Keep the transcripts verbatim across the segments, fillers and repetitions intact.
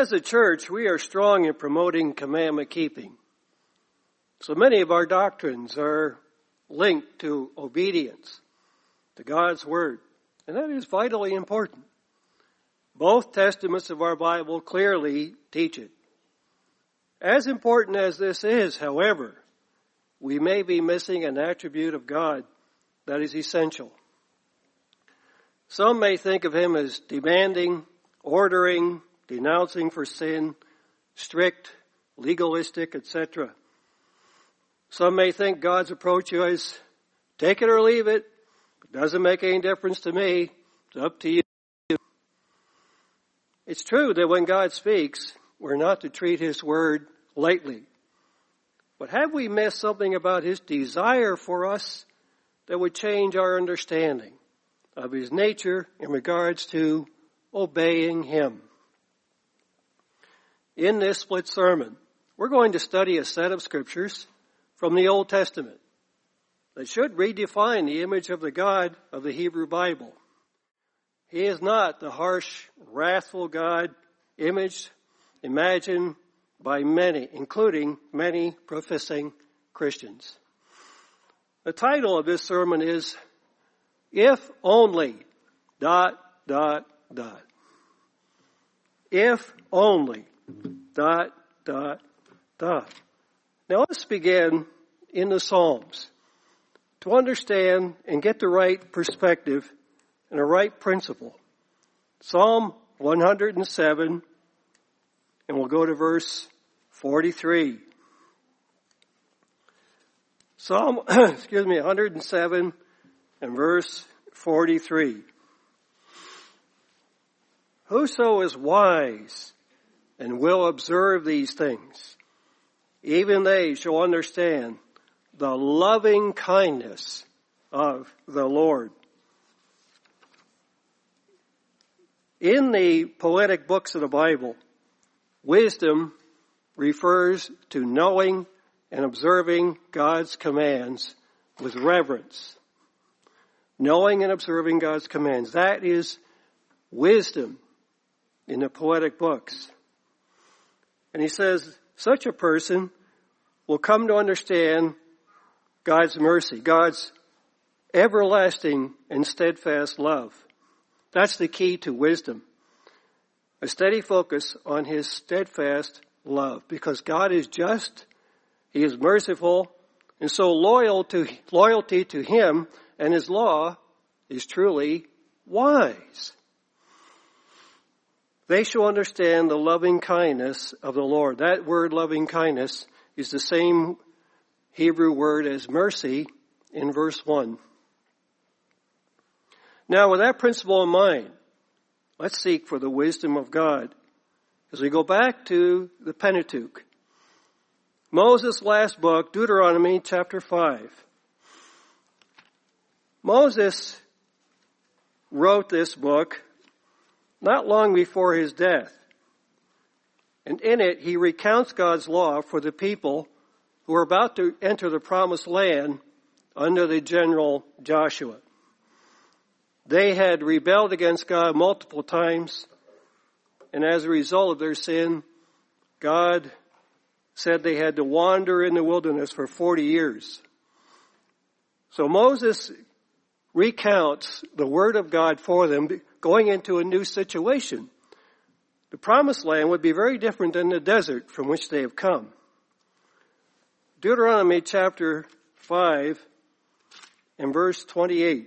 As a church, we are strong in promoting commandment keeping. So many of our doctrines are linked to obedience to God's Word, and that is vitally important. Both testaments of our Bible clearly teach it. As important as this is, however, we may be missing an attribute of God that is essential. Some may think of Him as demanding, ordering, denouncing for sin, strict, legalistic, et cetera. Some may think God's approach is, take it or leave it. It doesn't make any difference to me. It's up to you. It's true that when God speaks, we're not to treat His word lightly. But have we missed something about His desire for us that would change our understanding of His nature in regards to obeying Him? In this split sermon, we're going to study a set of scriptures from the Old Testament that should redefine the image of the God of the Hebrew Bible. He is not the harsh, wrathful God imaged, imagined by many, including many professing Christians. The title of this sermon is, If Only, dot, dot, dot. If only, dot, dot, dot. Now let's begin in the Psalms to understand and get the right perspective and the right principle. Psalm one hundred seven, and we'll go to verse forty-three. Psalm, excuse me, one hundred seven and verse forty-three. Whoso is wise and will observe these things, even they shall understand the loving kindness of the Lord. In the poetic books of the Bible, wisdom refers to knowing and observing God's commands with reverence. Knowing and observing God's commands. That is wisdom in the poetic books. And he says, such a person will come to understand God's mercy, God's everlasting and steadfast love. That's the key to wisdom. A steady focus on His steadfast love. Because God is just, He is merciful, and so loyal to, loyalty to Him and His law is truly wise. They shall understand the loving kindness of the Lord. That word loving kindness is the same Hebrew word as mercy in verse one. Now, with that principle in mind, let's seek for the wisdom of God. As we go back to the Pentateuch, Moses' last book, Deuteronomy chapter five. Moses wrote this book not long before his death. And in it, he recounts God's law for the people who are about to enter the promised land under the general Joshua. They had rebelled against God multiple times, and as a result of their sin, God said they had to wander in the wilderness for forty years. So Moses recounts the word of God for them going into a new situation. The promised land would be very different than the desert from which they have come. Deuteronomy chapter five and verse twenty-eight.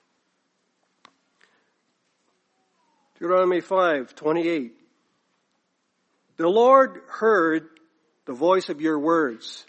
Deuteronomy five, twenty-eight. The Lord heard the voice of your words.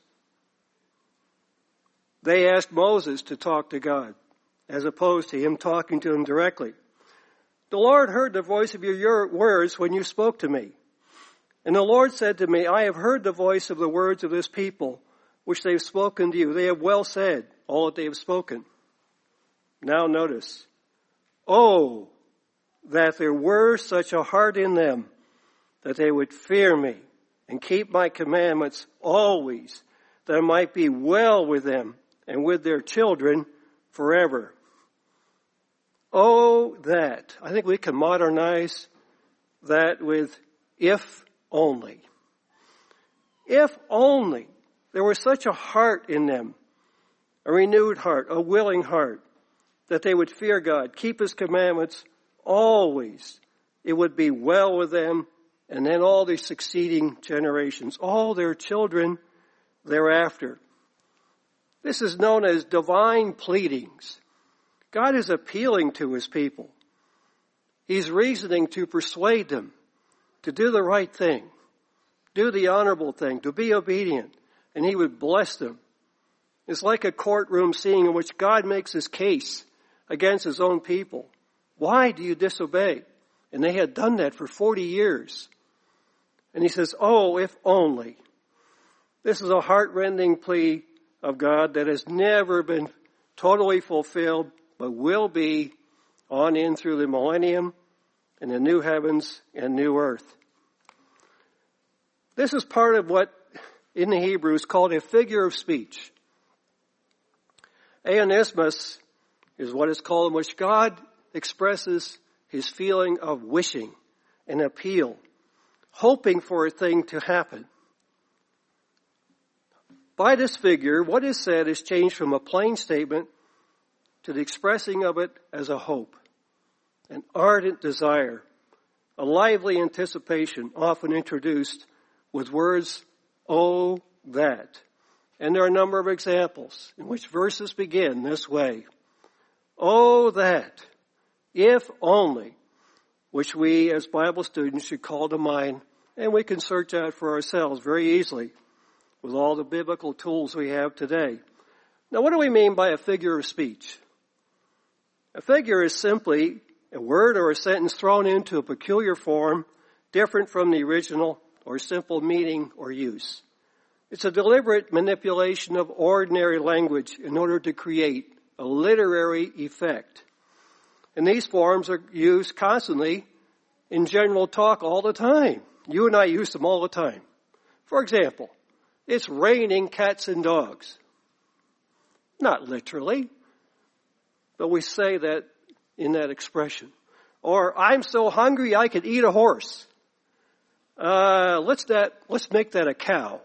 They asked Moses to talk to God, as opposed to him talking to them directly. The Lord heard the voice of your, your words when you spoke to me. And the Lord said to me, I have heard the voice of the words of this people, which they have spoken to you. They have well said all that they have spoken. Now notice. Oh, that there were such a heart in them, that they would fear me and keep my commandments always, that it might be well with them and with their children forever. Oh, that. I think we can modernize that with if only. If only there was such a heart in them, a renewed heart, a willing heart, that they would fear God, keep His commandments always. It would be well with them, and then all the succeeding generations, all their children thereafter. This is known as divine pleadings. God is appealing to His people. He's reasoning to persuade them to do the right thing, do the honorable thing, to be obedient, and He would bless them. It's like a courtroom scene in which God makes His case against His own people. Why do you disobey? And they had done that for forty years. And He says, oh, if only. This is a heart-rending plea of God that has never been totally fulfilled, but will be on in through the millennium and the new heavens and new earth. This is part of what in the Hebrew is called a figure of speech. Aonismus is what is called in which God expresses His feeling of wishing, an appeal, hoping for a thing to happen. By this figure, what is said is changed from a plain statement to the expressing of it as a hope, an ardent desire, a lively anticipation, often introduced with words, oh, that. And there are a number of examples in which verses begin this way. Oh, that, if only, which we as Bible students should call to mind, and we can search out for ourselves very easily with all the biblical tools we have today. Now, what do we mean by a figure of speech? A figure is simply a word or a sentence thrown into a peculiar form, different from the original or simple meaning or use. It's a deliberate manipulation of ordinary language in order to create a literary effect. And these forms are used constantly in general talk all the time. You and I use them all the time. For example, it's raining cats and dogs. Not literally, but we say that in that expression. Or, I'm so hungry I could eat a horse. Uh, let's that, let's make that a cow.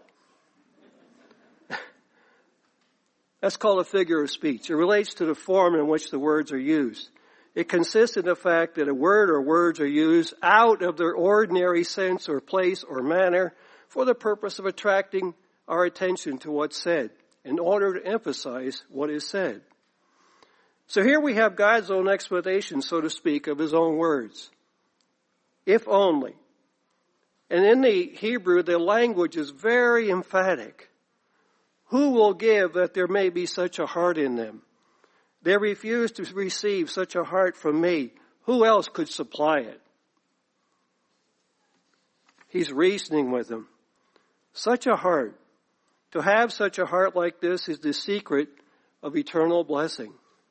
That's called a figure of speech. It relates to the form in which the words are used. It consists in the fact that a word or words are used out of their ordinary sense or place or manner for the purpose of attracting our attention to what's said in order to emphasize what is said. So here we have God's own explanation, so to speak, of His own words. If only. And in the Hebrew, the language is very emphatic. Who will give that there may be such a heart in them? They refuse to receive such a heart from me. Who else could supply it? He's reasoning with them. Such a heart. To have such a heart like this is the secret of eternal blessing.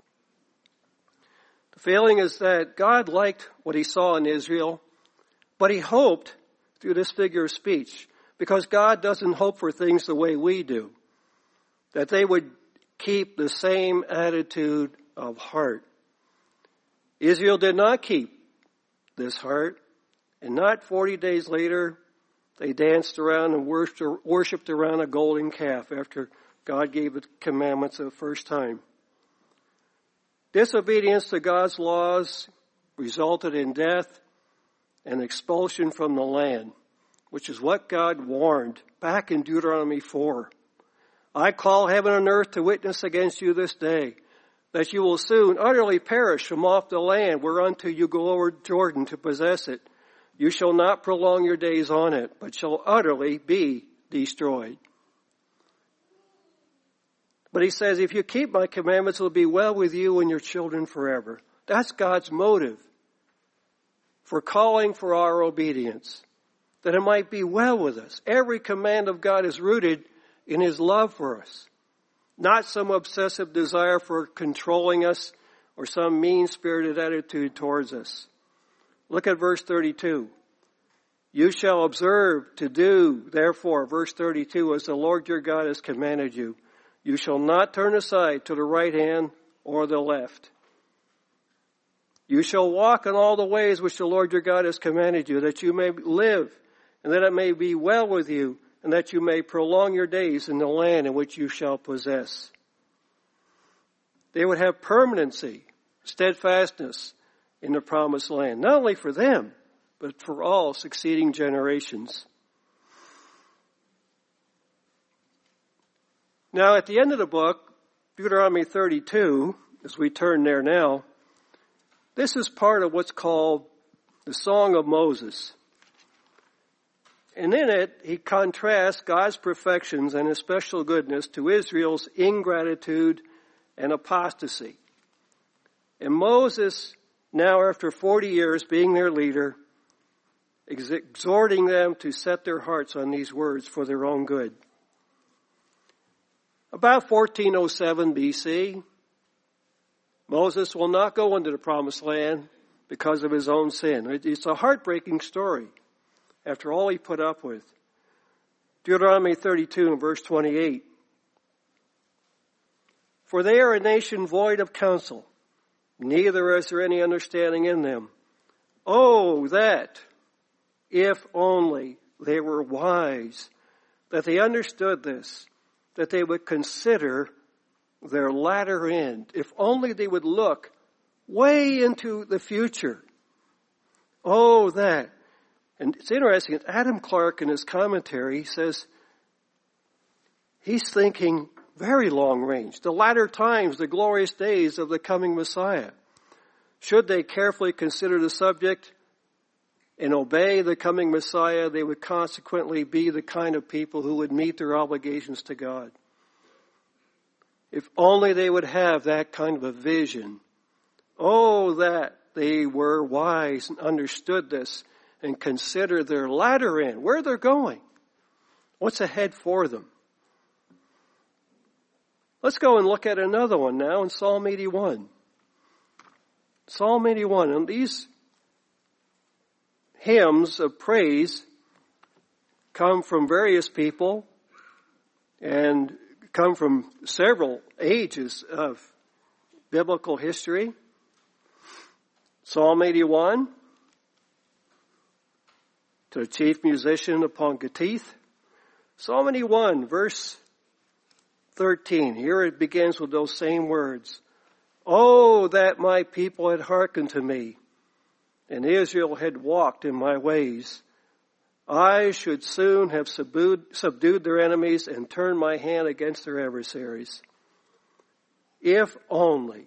The feeling is that God liked what He saw in Israel, but He hoped through this figure of speech, because God doesn't hope for things the way we do, that they would keep the same attitude of heart. Israel did not keep this heart, and not forty days later, they danced around and worshipped around a golden calf after God gave the commandments the first time. Disobedience to God's laws resulted in death and expulsion from the land, which is what God warned back in Deuteronomy four. I call heaven and earth to witness against you this day, that you will soon utterly perish from off the land whereunto you go over Jordan to possess it. You shall not prolong your days on it, but shall utterly be destroyed. But He says, if you keep my commandments, it will be well with you and your children forever. That's God's motive for calling for our obedience, that it might be well with us. Every command of God is rooted in His love for us, not some obsessive desire for controlling us or some mean-spirited attitude towards us. Look at verse thirty-two. You shall observe to do, therefore, verse thirty-two, as the Lord your God has commanded you. You shall not turn aside to the right hand or the left. You shall walk in all the ways which the Lord your God has commanded you, that you may live and that it may be well with you, and that you may prolong your days in the land in which you shall possess. They would have permanency, steadfastness in the promised land, not only for them, but for all succeeding generations. Now, at the end of the book, Deuteronomy thirty-two, as we turn there now, this is part of what's called the Song of Moses. And in it, he contrasts God's perfections and his special goodness to Israel's ingratitude and apostasy. And Moses, now after forty years being their leader, ex- exhorting them to set their hearts on these words for their own good. About fourteen oh seven B C, Moses will not go into the promised land because of his own sin. It's a heartbreaking story after all he put up with. Deuteronomy thirty-two and verse twenty-eight. For they are a nation void of counsel, neither is there any understanding in them. Oh, that, if only they were wise, that they understood this, that they would consider their latter end. If only they would look way into the future. Oh, that. And it's interesting, Adam Clarke in his commentary says he's thinking very long range. The latter times, the glorious days of the coming Messiah. Should they carefully consider the subject and obey the coming Messiah, they would consequently be the kind of people who would meet their obligations to God. If only they would have that kind of a vision. Oh, that they were wise and understood this and consider their latter end, where they're going, what's ahead for them. Let's go and look at another one now in Psalm eighty-one. Psalm eighty-one, and these hymns of praise come from various people and come from several ages of biblical history. Psalm eighty-one, to the chief musician upon Gittith. Psalm eighty-one, verse thirteen. Here it begins with those same words. Oh, that my people had hearkened to me, and Israel had walked in my ways. I should soon have subdued, subdued their enemies and turned my hand against their adversaries. If only.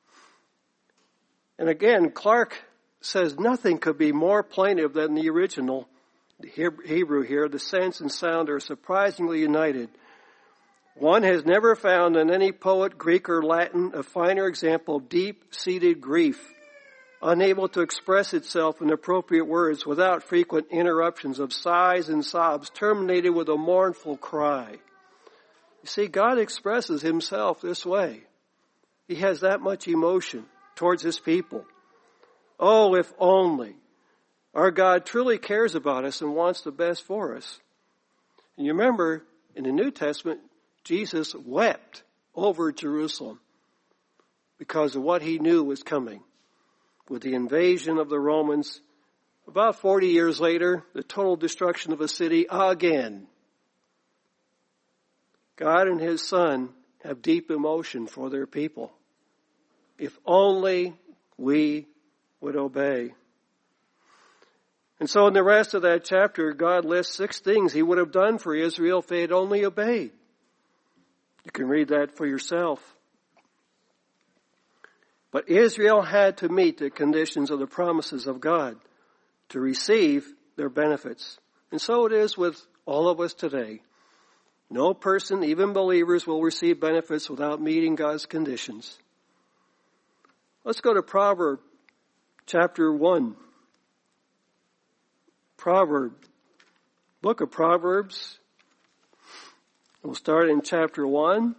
And again, Clarke says nothing could be more plaintive than the original Hebrew here. The sense and sound are surprisingly united. One has never found in any poet, Greek or Latin, a finer example of deep-seated grief, unable to express itself in appropriate words without frequent interruptions of sighs and sobs, terminated with a mournful cry. You see, God expresses himself this way. He has that much emotion towards his people. Oh, if only our God truly cares about us and wants the best for us. And you remember, in the New Testament, Jesus wept over Jerusalem because of what he knew was coming. With the invasion of the Romans, about forty years later, the total destruction of a city again. God and his Son have deep emotion for their people. If only we would obey. And so in the rest of that chapter, God lists six things he would have done for Israel if they had only obeyed. You can read that for yourself. But Israel had to meet the conditions of the promises of God to receive their benefits. And so it is with all of us today. No person, even believers, will receive benefits without meeting God's conditions. Let's go to Proverbs chapter one. Proverb, book of Proverbs. We'll start in chapter one.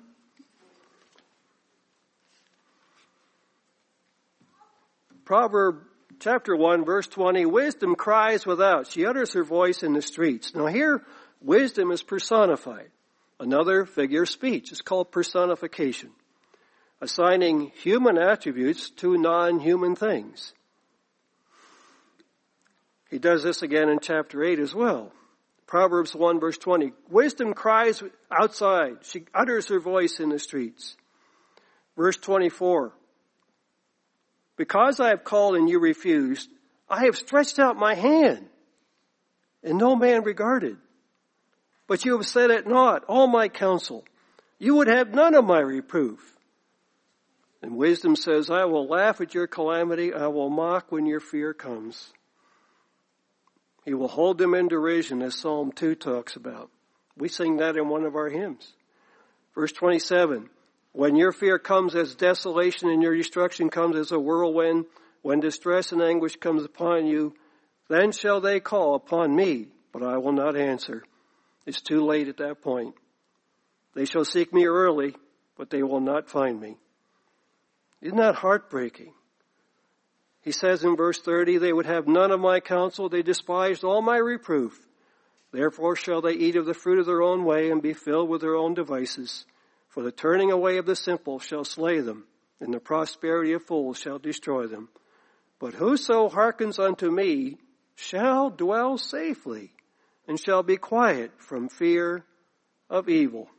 Proverb chapter one, verse twenty, wisdom cries without. She utters her voice in the streets. Now here, wisdom is personified. Another figure of speech. It's called personification. Assigning human attributes to non-human things. He does this again in chapter eight as well. Proverbs one verse twenty. Wisdom cries outside. She utters her voice in the streets. Verse twenty-four. Because I have called and you refused, I have stretched out my hand, and no man regarded. But you have said at naught all my counsel. You would have none of my reproof. And wisdom says, I will laugh at your calamity. I will mock when your fear comes. He will hold them in derision, as Psalm two talks about. We sing that in one of our hymns. Verse twenty-seven. When your fear comes as desolation and your destruction comes as a whirlwind, when distress and anguish comes upon you, then shall they call upon me, but I will not answer. It's too late at that point. They shall seek me early, but they will not find me. Isn't that heartbreaking? He says in verse thirty, they would have none of my counsel. They despised all my reproof. Therefore shall they eat of the fruit of their own way and be filled with their own devices. For the turning away of the simple shall slay them, and the prosperity of fools shall destroy them. But whoso hearkens unto me shall dwell safely, and shall be quiet from fear of evil.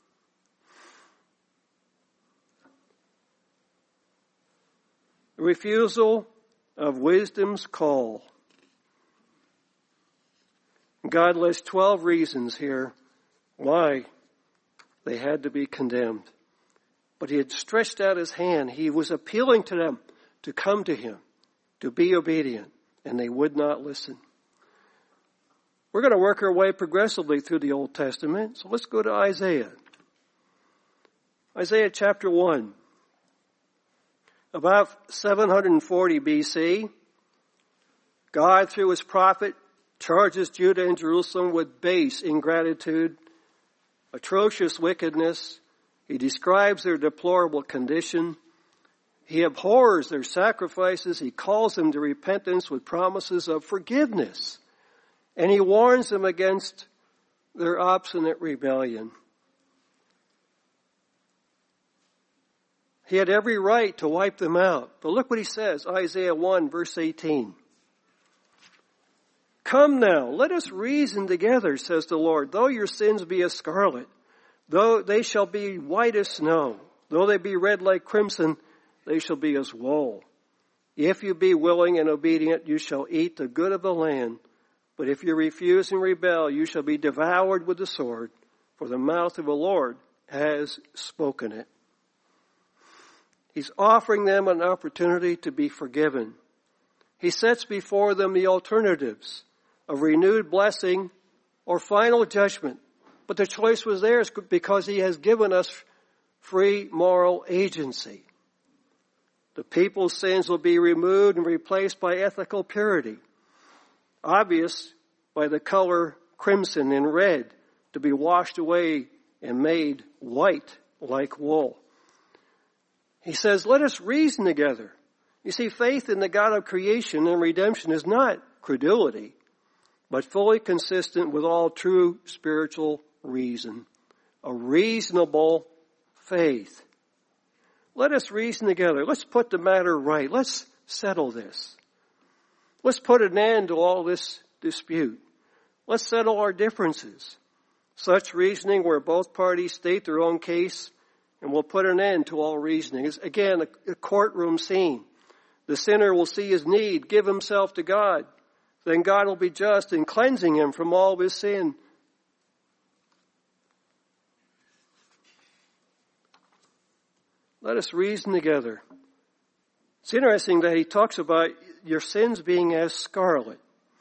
The refusal of wisdom's call. God lists twelve reasons here why they had to be condemned. But he had stretched out his hand. He was appealing to them to come to him, to be obedient, and they would not listen. We're going to work our way progressively through the Old Testament, so let's go to Isaiah. Isaiah chapter one. About seven hundred forty B C, God, through his prophet, charges Judah and Jerusalem with base ingratitude, atrocious wickedness. He describes their deplorable condition. He abhors their sacrifices. He calls them to repentance with promises of forgiveness. And he warns them against their obstinate rebellion. He had every right to wipe them out. But look what he says, Isaiah one, verse eighteen. Come now, let us reason together, says the Lord. Though your sins be as scarlet, though they shall be white as snow, though they be red like crimson, they shall be as wool. If you be willing and obedient, you shall eat the good of the land. But if you refuse and rebel, you shall be devoured with the sword, for the mouth of the Lord has spoken it. He's offering them an opportunity to be forgiven. He sets before them the alternatives of renewed blessing or final judgment. But the choice was theirs because he has given us free moral agency. The people's sins will be removed and replaced by ethical purity, obvious by the color crimson and red, to be washed away and made white like wool. He says, let us reason together. You see, faith in the God of creation and redemption is not credulity, but fully consistent with all true spiritual reason. A reasonable faith. Let us reason together. Let's put the matter right. Let's settle this. Let's put an end to all this dispute. Let's settle our differences. Such reasoning where both parties state their own case and will put an end to all reasoning. It's, again, a, a courtroom scene. The sinner will see his need, give himself to God. Then God will be just in cleansing him from all of his sin. Let us reason together. It's interesting that he talks about your sins being as scarlet.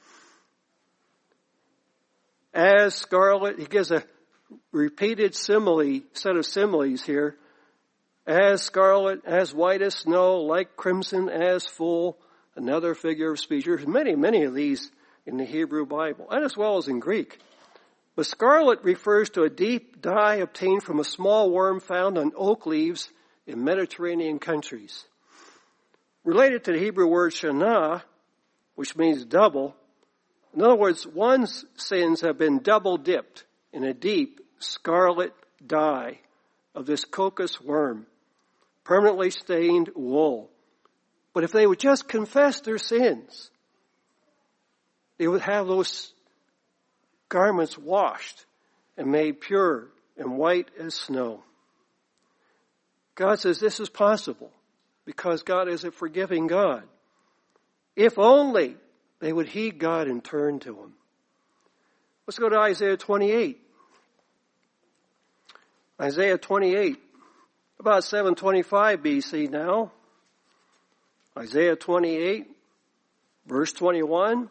As scarlet, he gives a repeated simile, set of similes here. As scarlet, as white as snow, like crimson, as full. Another figure of speech. There's many, many of these in the Hebrew Bible, and as well as in Greek. But scarlet refers to a deep dye obtained from a small worm found on oak leaves in Mediterranean countries. Related to the Hebrew word shana, which means double. In other words, one's sins have been double dipped in a deep scarlet dye of this coccus worm, permanently stained wool. But if they would just confess their sins, they would have those garments washed and made pure and white as snow. God says this is possible because God is a forgiving God. If only they would heed God and turn to Him. Let's go to Isaiah twenty-eight. Isaiah twenty-eight, about seven twenty-five B C now. Isaiah twenty-eight, verse twenty-one.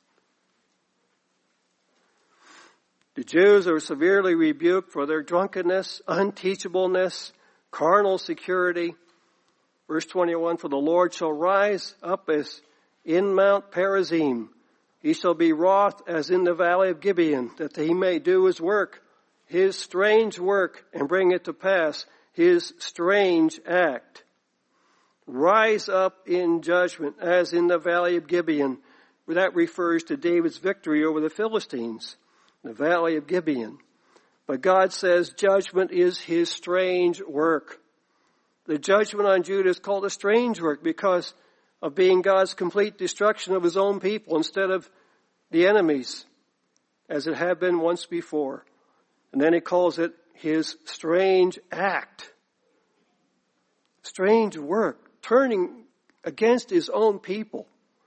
The Jews are severely rebuked for their drunkenness, unteachableness, carnal security. Verse twenty-one, for the Lord shall rise up as in Mount Perazim. He shall be wroth as in the valley of Gibeon, that he may do his work, his strange work, and bring it to pass, his strange act. Rise up in judgment as in the valley of Gibeon. That refers to David's victory over the Philistines, the valley of Gibeon. But God says judgment is his strange work. The judgment on Judah is called a strange work because of being God's complete destruction of his own people instead of the enemies, as it had been once before. And then he calls it his strange act. Strange work, turning against his own people.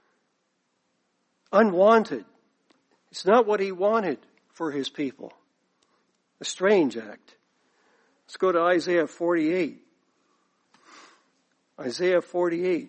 Unwanted. It's not what he wanted for his people. A strange act. Let's go to Isaiah forty-eight. Isaiah forty-eight.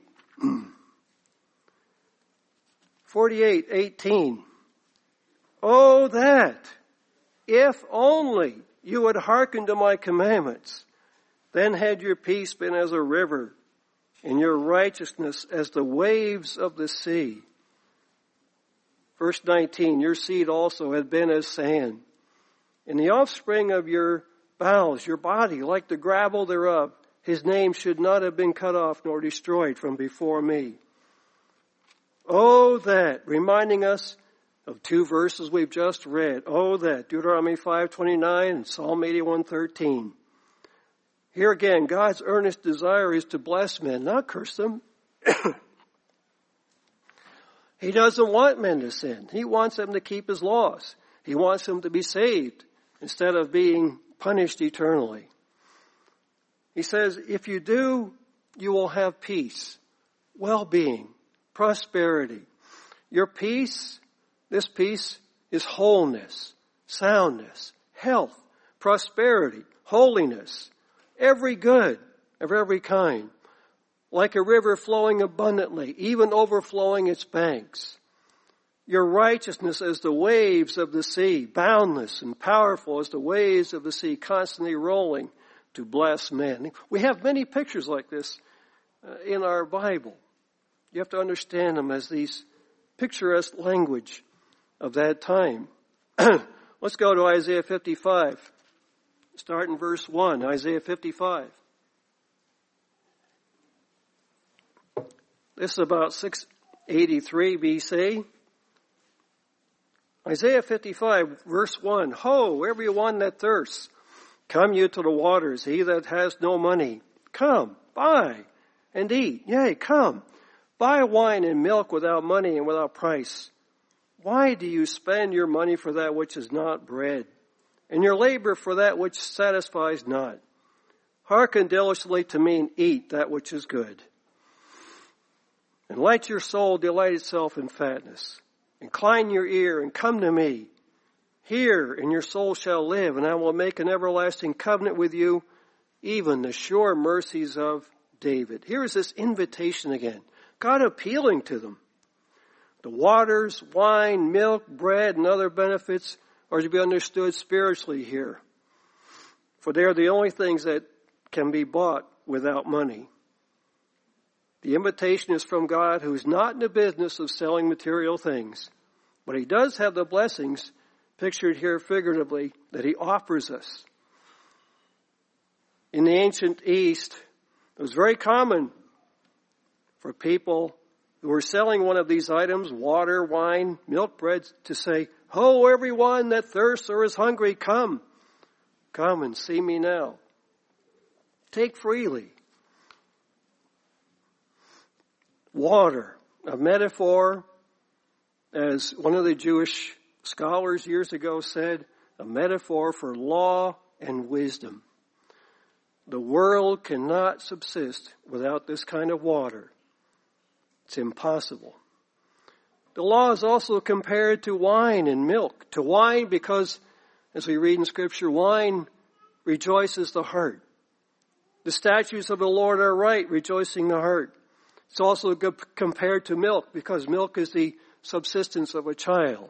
forty-eight, eighteen. Oh, that, if only you would hearken to my commandments, then had your peace been as a river, and your righteousness as the waves of the sea. Verse nineteen, your seed also had been as sand, and the offspring of your bowels, your body, like the gravel thereof. His name should not have been cut off nor destroyed from before me. Oh, that, reminding us of two verses we've just read. Oh, that, Deuteronomy five twenty-nine and Psalm eighty-one thirteen. Here again, God's earnest desire is to bless men, not curse them. He doesn't want men to sin. He wants them to keep his laws. He wants them to be saved instead of being punished eternally. He says, if you do, you will have peace, well-being, prosperity. Your peace, this peace is wholeness, soundness, health, prosperity, holiness, every good of every kind, like a river flowing abundantly, even overflowing its banks. Your righteousness as the waves of the sea, boundless and powerful as the waves of the sea, constantly rolling to bless men. We have many pictures like this uh, in our Bible. You have to understand them as these picturesque language of that time. Let's go to Isaiah fifty-five. Start in verse one, Isaiah fifty-five. This is about six eighty-three B C. Isaiah fifty-five, verse one. Ho, everyone that thirsts, come you to the waters, he that has no money. Come, buy and eat. Yea, come, buy wine and milk without money and without price. Why do you spend your money for that which is not bread, and your labor for that which satisfies not? Hearken diligently to me and eat that which is good. And let your soul delight itself in fatness. Incline your ear and come to me. Hear, and your soul shall live, and I will make an everlasting covenant with you, even the sure mercies of David. Here is this invitation again. God appealing to them. The waters, wine, milk, bread, and other benefits are to be understood spiritually here. For they are the only things that can be bought without money. The invitation is from God, who is not in the business of selling material things, but he does have the blessings pictured here figuratively that he offers us. In the ancient East, it was very common for people who were selling one of these items, water, wine, milk, bread, to say, Ho, everyone that thirsts or is hungry, come. Come and see me now. Take freely. Water, a metaphor, as one of the Jewish Scholars years ago said a metaphor for law and wisdom. The world cannot subsist without this kind of water. It's impossible. The law is also compared to wine and milk. To wine because, as we read in Scripture, wine rejoices the heart. The statutes of the Lord are right, rejoicing the heart. It's also compared to milk because milk is the subsistence of a child.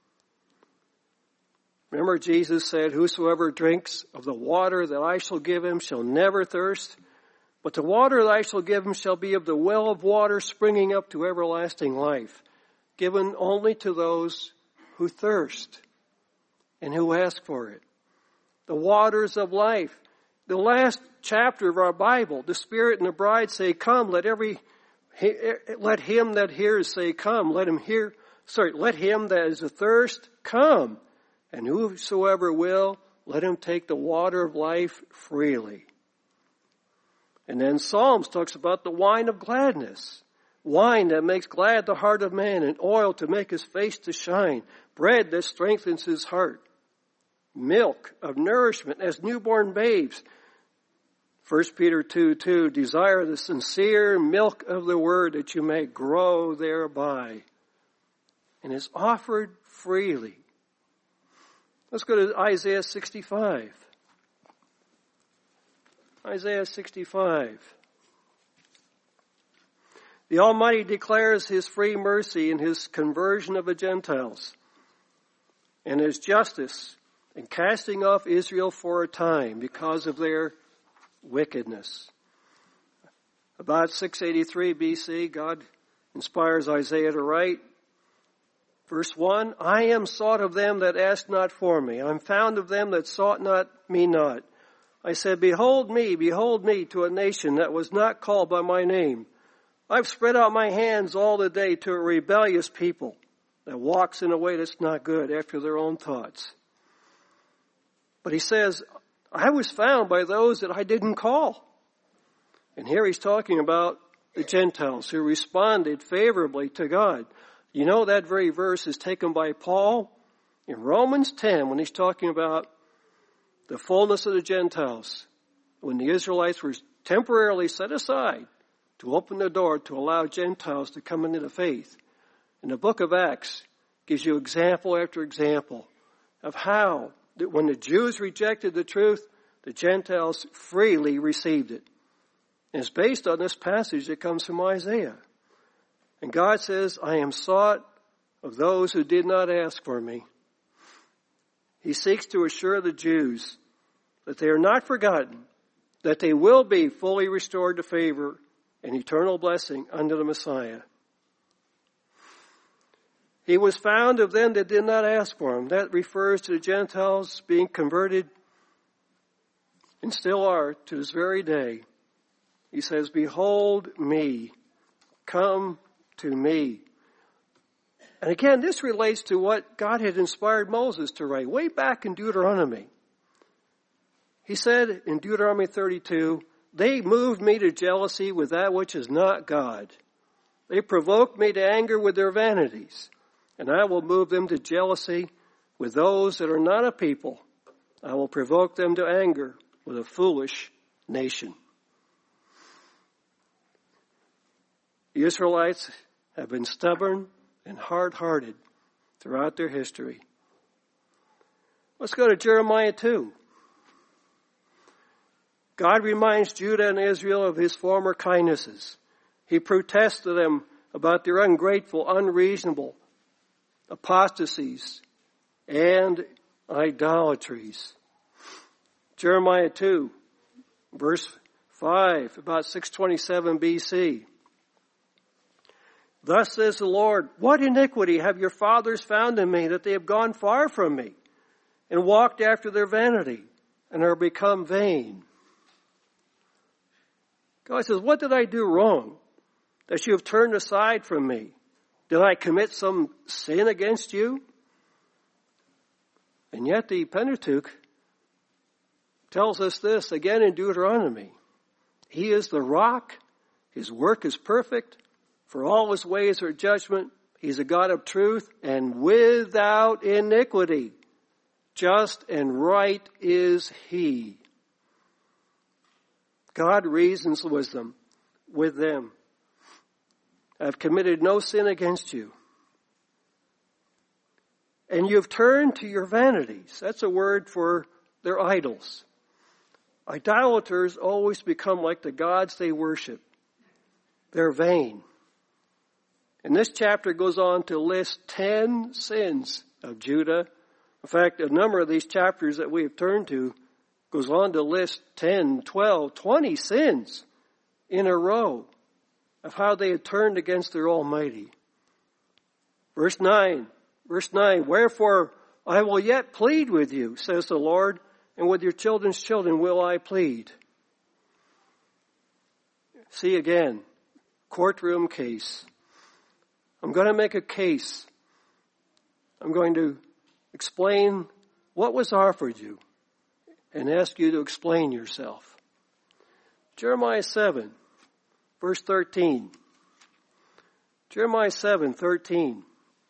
Remember, Jesus said, whosoever drinks of the water that I shall give him shall never thirst, but the water that I shall give him shall be of the well of water springing up to everlasting life, given only to those who thirst and who ask for it. The waters of life. The last chapter of our Bible, the Spirit and the bride say, come, let every, let him that hears say, come, let him hear, sorry, let him that is athirst come. And whosoever will, let him take the water of life freely. And then Psalms talks about the wine of gladness. Wine that makes glad the heart of man, and oil to make his face to shine. Bread that strengthens his heart. Milk of nourishment as newborn babes. First Peter two two, desire the sincere milk of the word that you may grow thereby. And is offered freely. Let's go to Isaiah sixty-five. Isaiah sixty-five. The Almighty declares his free mercy in his conversion of the Gentiles and his justice in casting off Israel for a time because of their wickedness. About six eighty-three B C, God inspires Isaiah to write, verse one, I am sought of them that asked not for me. I am found of them that sought not me not. I said, behold me, behold me to a nation that was not called by my name. I've spread out my hands all the day to a rebellious people that walks in a way that's not good after their own thoughts. But he says, I was found by those that I didn't call. And here he's talking about the Gentiles who responded favorably to God. You know that very verse is taken by Paul in Romans ten when he's talking about the fullness of the Gentiles. When the Israelites were temporarily set aside to open the door to allow Gentiles to come into the faith. And the book of Acts gives you example after example of how that when the Jews rejected the truth, the Gentiles freely received it. And it's based on this passage that comes from Isaiah. And God says, I am sought of those who did not ask for me. He seeks to assure the Jews that they are not forgotten, that they will be fully restored to favor and eternal blessing under the Messiah. He was found of them that did not ask for him. That refers to the Gentiles being converted and still are to this very day. He says, behold me, come to me. And again, this relates to what God had inspired Moses to write way back in Deuteronomy. He said in Deuteronomy thirty-two, they moved me to jealousy with that which is not God. They provoked me to anger with their vanities, and I will move them to jealousy with those that are not a people. I will provoke them to anger with a foolish nation. The Israelites have been stubborn and hard-hearted throughout their history. Let's go to Jeremiah two. God reminds Judah and Israel of his former kindnesses. He protests to them about their ungrateful, unreasonable apostasies and idolatries. Jeremiah two, verse five, about six twenty-seven B C. Thus says the Lord, what iniquity have your fathers found in me that they have gone far from me and walked after their vanity and are become vain? God says, what did I do wrong that you have turned aside from me? Did I commit some sin against you? And yet the Pentateuch tells us this again in Deuteronomy. He is the rock. His work is perfect. For all his ways are judgment, He's a God of truth and without iniquity. Just and right is He. God reasons with them, with them. I've committed no sin against you. And you've turned to your vanities. That's a word for their idols. Idolaters always become like the gods they worship. They're vain. And this chapter goes on to list ten sins of Judah. In fact, a number of these chapters that we have turned to goes on to list ten, twelve, twenty sins in a row of how they had turned against their Almighty. Verse nine, verse nine, wherefore I will yet plead with you, says the Lord, and with your children's children will I plead. See again, courtroom case. I'm going to make a case. I'm going to explain what was offered you and ask you to explain yourself. Jeremiah seven, verse thirteen. Jeremiah seven, thirteen.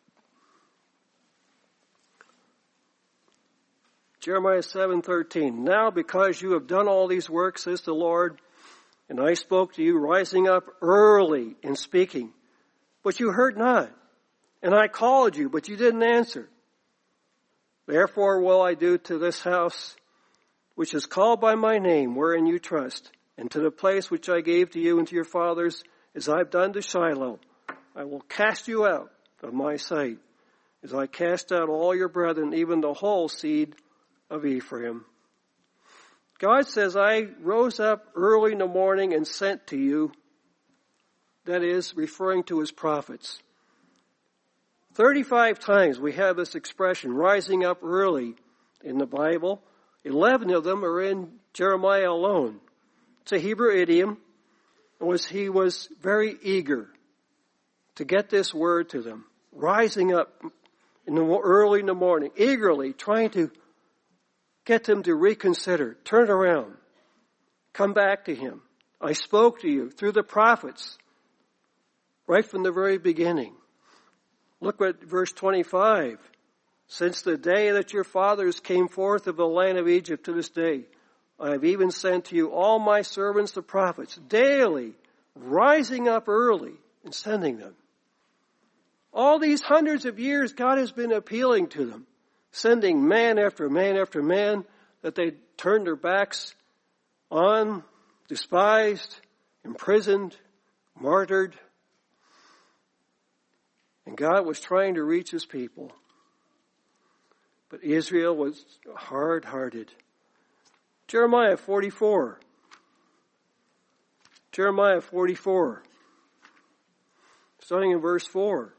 Jeremiah seven, thirteen. Now because you have done all these works, says the Lord, and I spoke to you rising up early in speaking, but you heard not. And I called you, but you didn't answer. Therefore will I do to this house, which is called by my name, wherein you trust, and to the place which I gave to you and to your fathers, as I've done to Shiloh. I will cast you out of my sight, as I cast out all your brethren, even the whole seed of Ephraim. God says, I rose up early in the morning and sent to you. That is, referring to his prophets. Thirty-five times we have this expression, rising up early, in the Bible. Eleven of them are in Jeremiah alone. It's a Hebrew idiom. It was, he was very eager to get this word to them. Rising up in the, early in the morning, eagerly trying to get them to reconsider, turn around, come back to him. I spoke to you through the prophets right from the very beginning. Look at verse twenty-five. Since the day that your fathers came forth of the land of Egypt to this day, I have even sent to you all my servants the prophets, daily rising up early and sending them. All these hundreds of years, God has been appealing to them, sending man after man after man that they turned their backs on, despised, imprisoned, martyred. And God was trying to reach his people. But Israel was hard-hearted. Jeremiah forty-four. Jeremiah forty-four. Starting in verse four.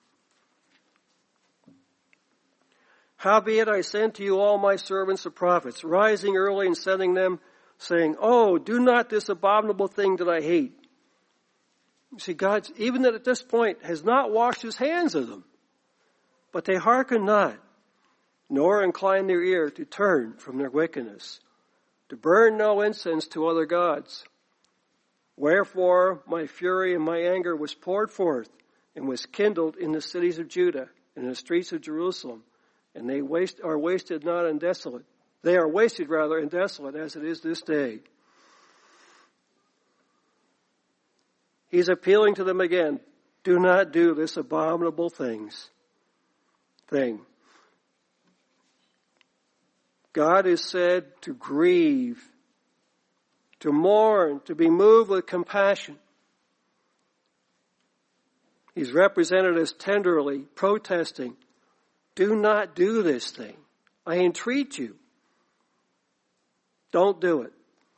Howbeit I sent to you all my servants the prophets, rising early and sending them, saying, Oh, do not this abominable thing that I hate. You see, God, even at this point, has not washed his hands of them. But they hearken not, nor incline their ear to turn from their wickedness, to burn no incense to other gods. Wherefore my fury and my anger was poured forth, and was kindled in the cities of Judah, and in the streets of Jerusalem. And they waste, are wasted not and desolate. They are wasted rather and desolate as it is this day. He's appealing to them again. Do not do this abominable things. Thing. God is said to grieve, to mourn, to be moved with compassion. He's represented as tenderly protesting. Do not do this thing. I entreat you. Don't do it.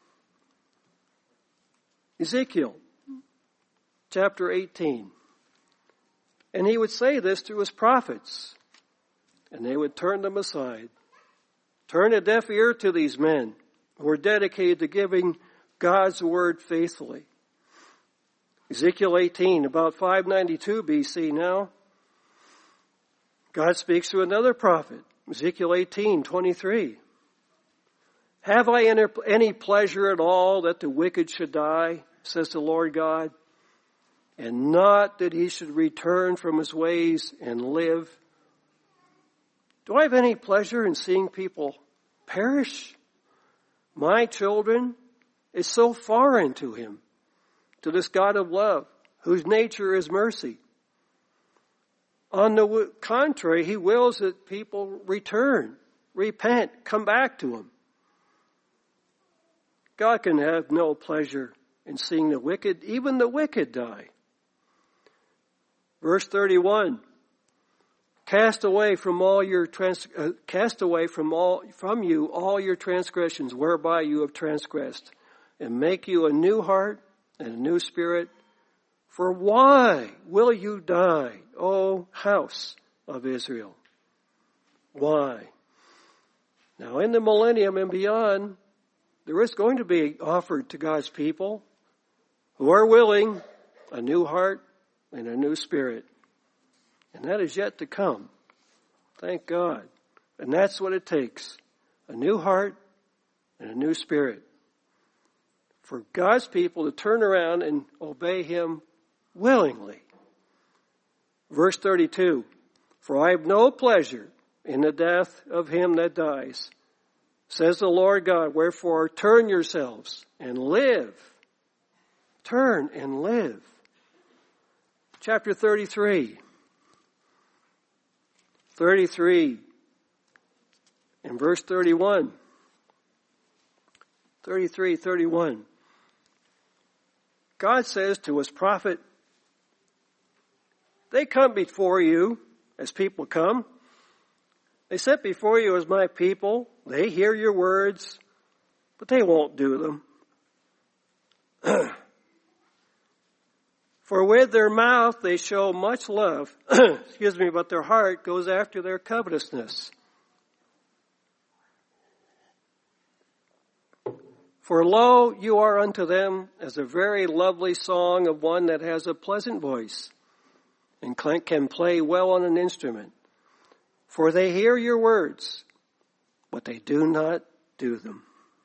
Ezekiel, chapter eighteen. And he would say this to his prophets, and they would turn them aside. Turn a deaf ear to these men who are dedicated to giving God's word faithfully. Ezekiel eighteen, about five ninety-two B C now. God speaks to another prophet, Ezekiel eighteen, twenty-three. Have I any pleasure at all that the wicked should die, says the Lord God? and not that he should return from his ways and live. Do I have any pleasure in seeing people perish? My children is so foreign to him, to this God of love, whose nature is mercy. On the contrary, he wills that people return, repent, come back to him. God can have no pleasure in seeing the wicked, even the wicked, die. Verse thirty-one, cast away from all your trans, uh, cast away from all from you all your transgressions whereby you have transgressed, and make you a new heart and a new spirit. For why will you die, O house of Israel? Why? Now in the millennium and beyond, there is going to be offered to God's people who are willing a new heart and a new spirit. And that is yet to come. Thank God. And that's what it takes. A new heart and a new spirit. For God's people to turn around and obey him willingly. Verse thirty-two, for I have no pleasure in the death of him that dies, says the Lord God, wherefore turn yourselves and live. Turn and live. Chapter thirty-three. thirty-three and verse thirty-one. thirty-three, thirty-one. God says to his prophet, they come before you as people come. They sit before you as my people. They hear your words, but they won't do them. For with their mouth they show much love, excuse me, but their heart goes after their covetousness. For lo, you are unto them as a very lovely song of one that has a pleasant voice and can play well on an instrument. For they hear your words, but they do not do them.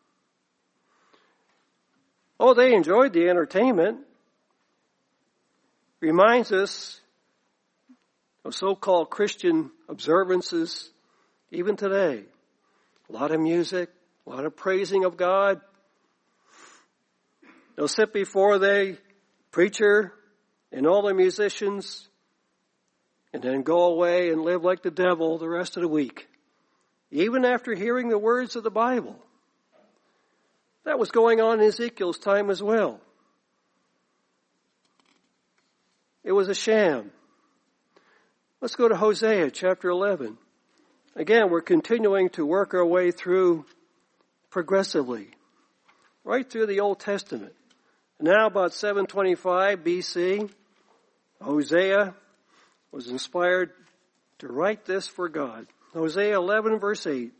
Oh, they enjoyed the entertainment. Reminds us of so-called Christian observances even today. A lot of music, a lot of praising of God. They'll sit before the preacher and all the musicians and then go away and live like the devil the rest of the week, even after hearing the words of the Bible. That was going on in Ezekiel's time as well. It was a sham. Let's go to Hosea chapter eleven. Again, we're continuing to work our way through progressively, right through the Old Testament. Now about seven twenty-five B C, Hosea was inspired to write this for God. Hosea eleven verse eight.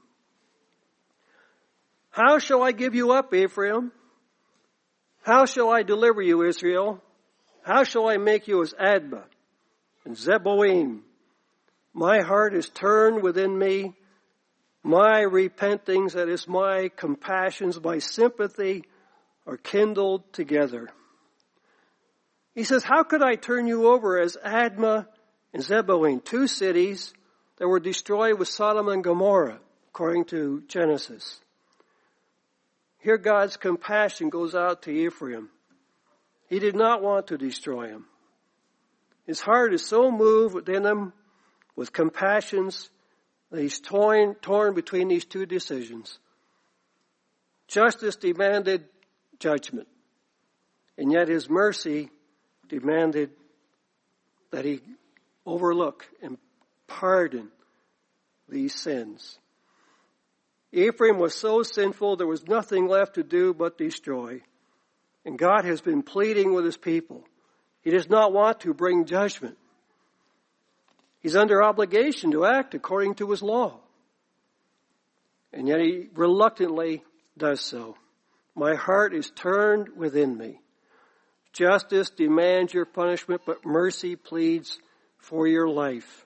How shall I give you up, Ephraim? How shall I deliver you, Israel? How shall I make you as Admah and Zeboim? My heart is turned within me. My repentings, that is my compassions, my sympathy, are kindled together. He says, how could I turn you over as Admah and Zeboim, two cities that were destroyed with Sodom and Gomorrah, according to Genesis? Here God's compassion goes out to Ephraim. He did not want to destroy him. His heart is so moved within him with compassions that he's torn, torn between these two decisions. Justice demanded judgment, and yet his mercy demanded that he overlook and pardon these sins. Ephraim was so sinful there was nothing left to do but destroy. And God has been pleading with his people. He does not want to bring judgment. He's under obligation to act according to his law. And yet he reluctantly does so. My heart is turned within me. Justice demands your punishment, but mercy pleads for your life.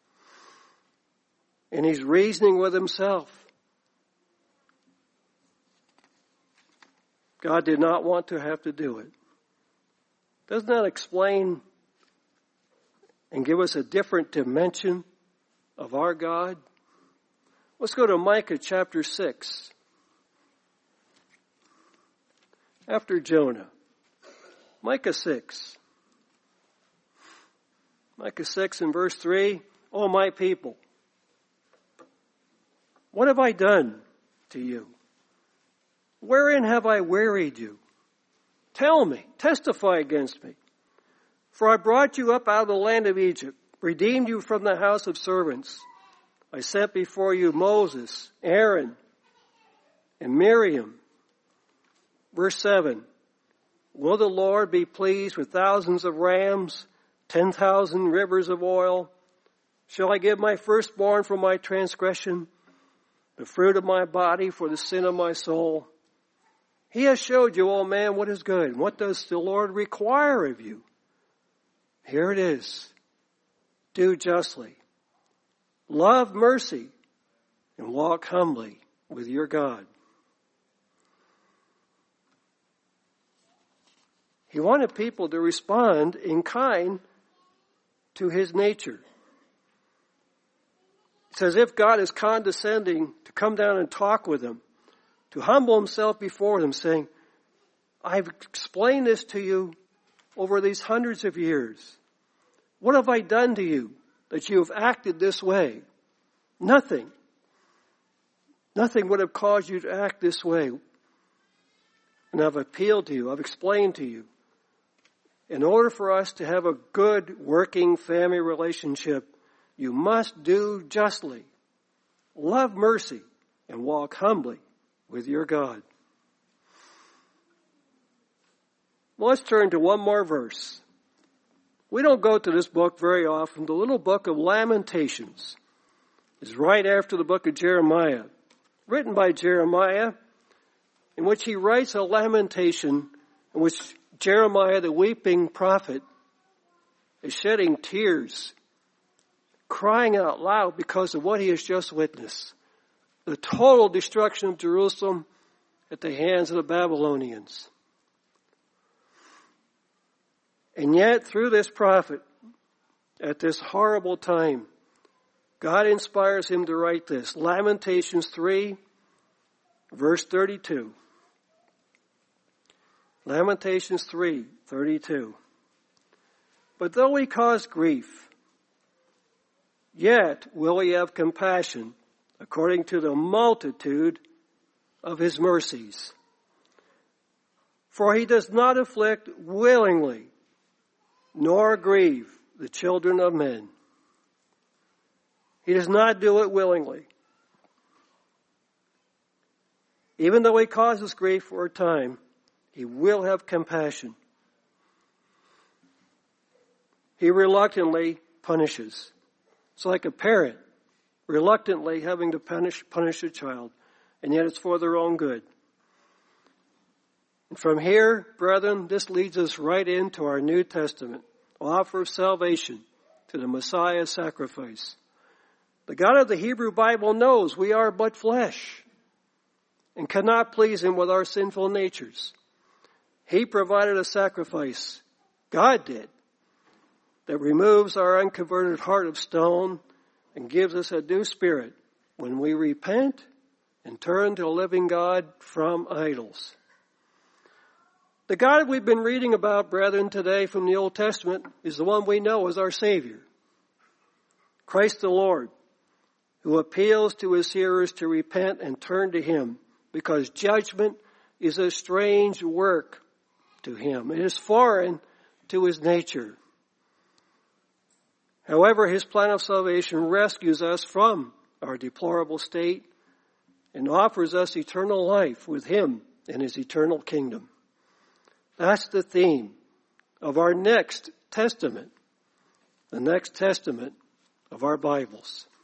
And he's reasoning with himself. God did not want to have to do it. Doesn't that explain and give us a different dimension of our God? Let's go to Micah chapter six. After Jonah. Micah six. Micah six and verse three. Oh, my people, what have I done to you? Wherein have I wearied you? Tell me, testify against me. For I brought you up out of the land of Egypt, redeemed you from the house of servants. I set before you Moses, Aaron, and Miriam. Verse seven. Will the Lord be pleased with thousands of rams, ten thousand rivers of oil? Shall I give my firstborn for my transgression, the fruit of my body for the sin of my soul? He has showed you, O man, what is good. What does the Lord require of you? Here it is. Do justly. Love mercy and walk humbly with your God. He wanted people to respond in kind to his nature. It's as if God is condescending to come down and talk with them, to humble himself before them, saying, I've explained this to you over these hundreds of years. What have I done to you that you have acted this way? Nothing. Nothing would have caused you to act this way. And I've appealed to you. I've explained to you. In order for us to have a good working family relationship, you must do justly, love mercy, and walk humbly with your God. Well, let's turn to one more verse. We don't go to this book very often. The little book of Lamentations is right after the book of Jeremiah, written by Jeremiah, in which he writes a lamentation in which Jeremiah, the weeping prophet, is shedding tears, crying out loud because of what he has just witnessed. The total destruction of Jerusalem at the hands of the Babylonians. And yet, through this prophet, at this horrible time, God inspires him to write this. Lamentations three, verse thirty-two. Lamentations three, thirty-two. But though he cause grief, yet will he have compassion according to the multitude of his mercies. For he does not afflict willingly, nor grieve the children of men. He does not do it willingly. Even though he causes grief for a time, he will have compassion. He reluctantly punishes. It's like a parent reluctantly having to punish, punish a child, and yet it's for their own good. And from here, brethren, this leads us right into our New Testament offer of salvation to the Messiah's sacrifice. The God of the Hebrew Bible knows we are but flesh and cannot please him with our sinful natures. He provided a sacrifice, God did, that removes our unconverted heart of stone and gives us a new spirit when we repent and turn to a living God from idols. The God we've been reading about, brethren, today from the Old Testament is the one we know as our Savior, Christ the Lord, who appeals to his hearers to repent and turn to him because judgment is a strange work to him. It is foreign to his nature. However, his plan of salvation rescues us from our deplorable state and offers us eternal life with him in his eternal kingdom. That's the theme of our next testament, the next testament of our Bibles.